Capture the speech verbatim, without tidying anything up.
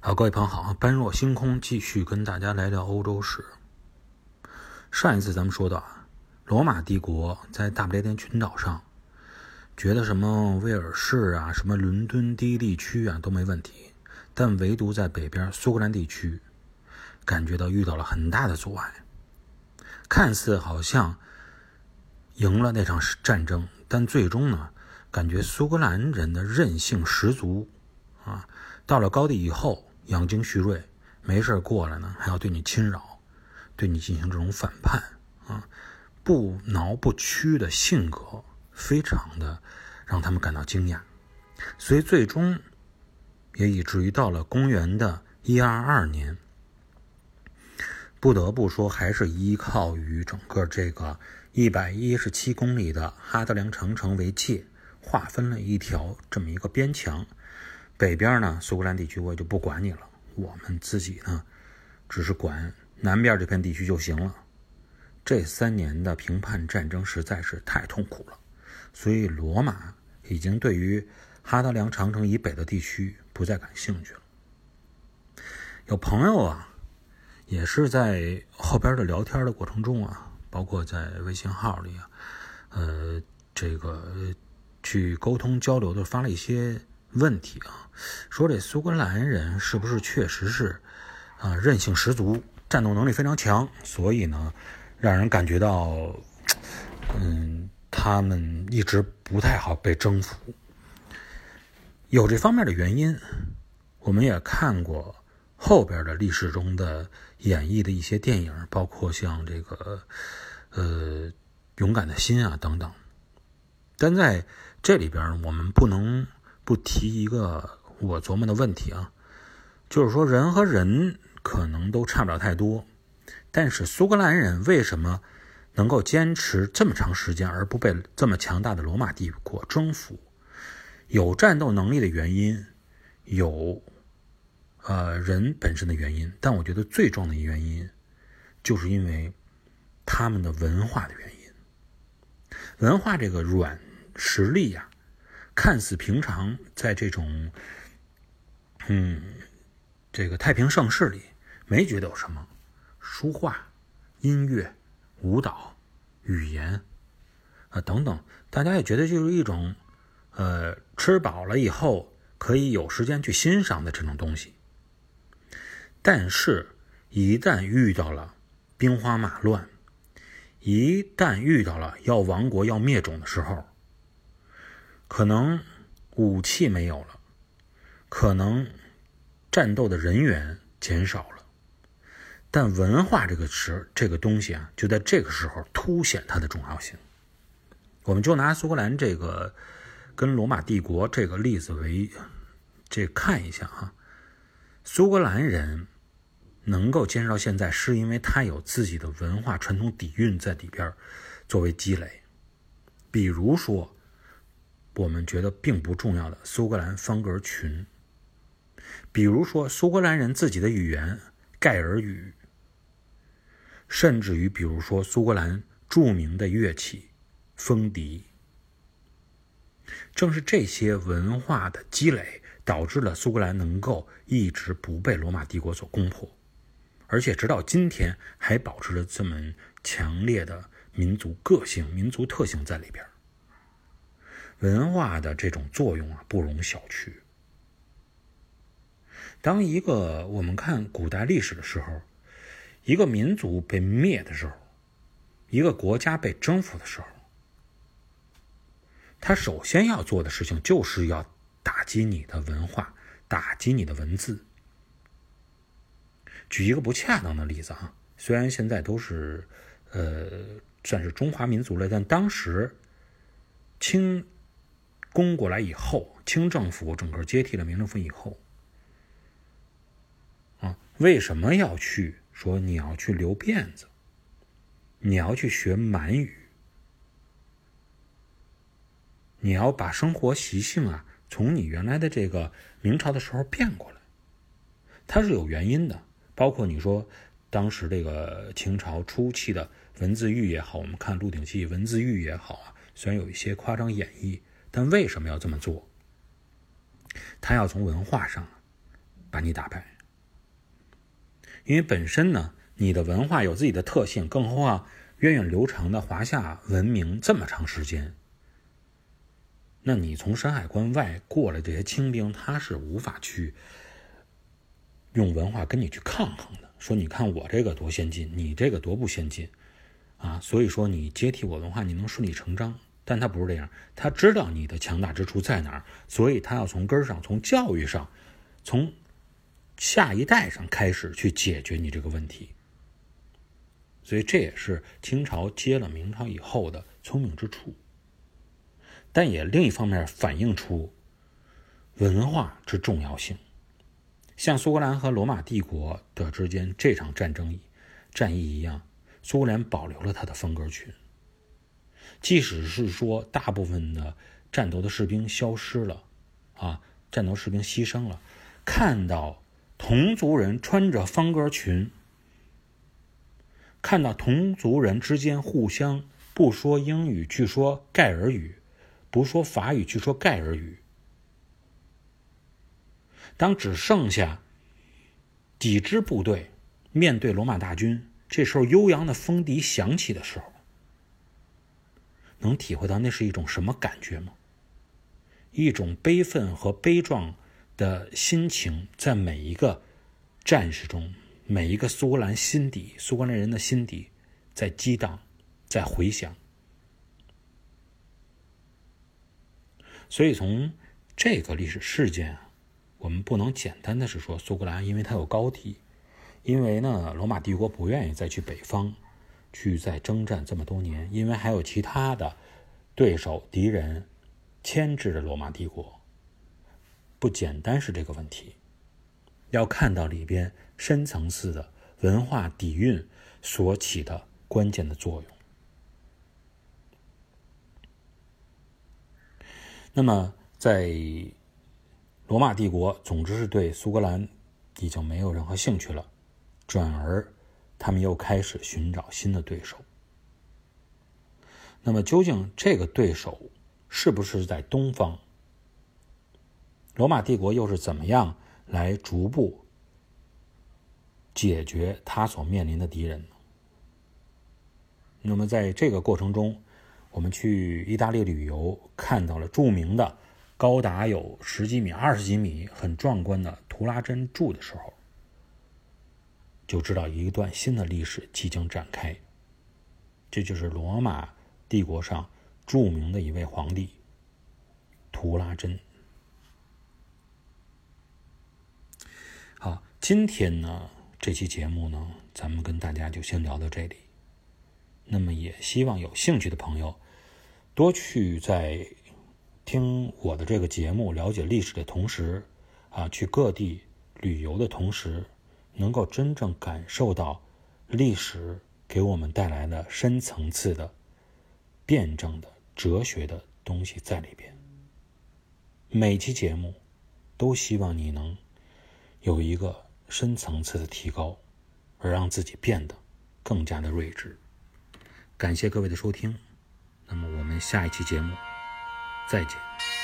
好，各位朋友好，般若星空继续跟大家来聊欧洲史。上一次咱们说到啊，罗马帝国在大不列颠群岛上，觉得什么威尔士啊、什么伦敦低地区啊都没问题，但唯独在北边苏格兰地区，感觉到遇到了很大的阻碍。看似好像赢了那场战争，但最终呢，感觉苏格兰人的韧性十足啊，到了高地以后养精蓄锐，没事过来呢还要对你侵扰，对你进行这种反叛啊，不挠不屈的性格非常的让他们感到惊讶。所以最终也以至于到了公元的一二二年，不得不说还是依靠于整个这个一百一十七公里的哈德良长城为界，划分了一条这么一个边墙。北边呢，苏格兰地区我也就不管你了，我们自己呢只是管南边这片地区就行了。这三年的平叛战争实在是太痛苦了，所以罗马已经对于哈德良长城以北的地区不再感兴趣了。有朋友啊也是在后边的聊天的过程中啊，包括在微信号里啊，呃，这个去沟通交流的发了一些问题啊，说这苏格兰人是不是确实是啊、呃、韧性十足，战斗能力非常强，所以呢，让人感觉到，嗯，他们一直不太好被征服。有这方面的原因，我们也看过后边的历史中的演绎的一些电影，包括像这个呃勇敢的心啊等等。但在这里边我们不能不提一个我琢磨的问题啊，就是说人和人可能都差不了太多，但是苏格兰人为什么能够坚持这么长时间而不被这么强大的罗马帝国征服？有战斗能力的原因，有呃人本身的原因，但我觉得最重要的原因就是因为他们的文化的原因。文化这个软实力呀、啊，看似平常，在这种嗯这个太平盛世里没觉得有什么，书画、音乐、舞蹈、语言啊等等，大家也觉得就是一种呃吃饱了以后可以有时间去欣赏的这种东西。但是一旦遇到了兵荒马乱，一旦遇到了要亡国要灭种的时候，可能武器没有了，可能战斗的人员减少了，但文化这个词这个东西啊，就在这个时候凸显它的重要性。我们就拿苏格兰这个跟罗马帝国这个例子为这看一下啊，苏格兰人能够坚持到现在，是因为他有自己的文化传统底蕴在里边作为积累。比如说我们觉得并不重要的苏格兰方格群，比如说苏格兰人自己的语言盖尔语，甚至于比如说苏格兰著名的乐器风笛。正是这些文化的积累导致了苏格兰能够一直不被罗马帝国所攻破，而且直到今天还保持着这么强烈的民族个性、民族特性在里边。文化的这种作用啊，不容小觑。当一个我们看古代历史的时候，一个民族被灭的时候，一个国家被征服的时候，他首先要做的事情就是要打击你的文化，打击你的文字。举一个不恰当的例子啊，虽然现在都是呃算是中华民族了，但当时清攻过来以后，清政府整个接替了明政府以后啊，为什么要去说你要去留辫子，你要去学满语，你要把生活习性啊从你原来的这个明朝的时候变过来？它是有原因的，包括你说当时这个清朝初期的文字狱也好，我们看《鹿鼎记》文字狱也好啊，虽然有一些夸张演绎，但为什么要这么做？他要从文化上把你打败。 因为本身呢，你的文化有自己的特性，更何况源远流长的华夏文明这么长时间，那你从山海关外过来这些清兵，他是无法去用文化跟你去抗衡的，说你看我这个多先进，你这个多不先进啊，所以说你接替我文化，你能顺理成章。但他不是这样，他知道你的强大之处在哪儿，所以他要从根上，从教育上，从下一代上开始去解决你这个问题。所以这也是清朝接了明朝以后的聪明之处，但也另一方面反映出文化之重要性。像苏格兰和罗马帝国的之间这场战争战役一样，苏格兰保留了他的方格群，即使是说大部分的战斗的士兵消失了啊，战斗士兵牺牲了，看到同族人穿着方格裙，看到同族人之间互相不说英语去说盖尔语，不说法语去说盖尔语，当只剩下几支部队面对罗马大军，这时候悠扬的风笛响起的时候，能体会到那是一种什么感觉吗？一种悲愤和悲壮的心情在每一个战士中，每一个苏格兰心底，苏格兰人的心底在激荡，在回响。所以从这个历史事件啊，我们不能简单的是说苏格兰因为它有高地，因为呢罗马帝国不愿意再去北方去再征战这么多年，因为还有其他的对手敌人牵制着罗马帝国，不简单是这个问题，要看到里边深层次的文化底蕴所起的关键的作用。那么在罗马帝国总之是对苏格兰已经没有任何兴趣了，转而他们又开始寻找新的对手。那么究竟这个对手是不是在东方？罗马帝国又是怎么样来逐步解决他所面临的敌人呢？那么在这个过程中，我们去意大利旅游，看到了著名的高达有十几米、二十几米很壮观的图拉真柱的时候，就知道一段新的历史即将展开。这就是罗马帝国上著名的一位皇帝图拉真。好，今天呢这期节目呢，咱们跟大家就先聊到这里。那么也希望有兴趣的朋友多去在听我的这个节目了解历史的同时啊，去各地旅游的同时，能够真正感受到历史给我们带来的深层次的辩证的哲学的东西在里边。每期节目都希望你能有一个深层次的提高，而让自己变得更加的睿智。感谢各位的收听，那么我们下一期节目再见。